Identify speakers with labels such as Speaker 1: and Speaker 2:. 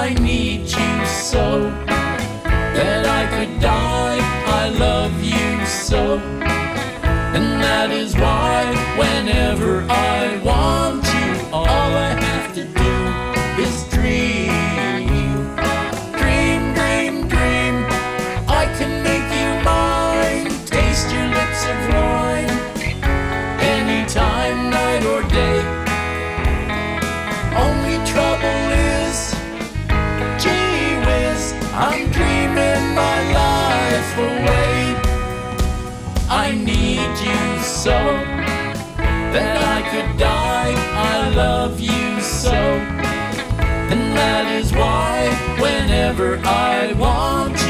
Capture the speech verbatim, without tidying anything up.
Speaker 1: I need you so that I could die. I love you so, and that is why whenever I want you, all I have to do is dream. Dream, dream, dream. I can make you mine, taste your lips of wine, anytime, night or day. Only trouble is, gee whiz, I'm dreaming my life away. I need you so that I could die. I love you so, and that is why whenever I want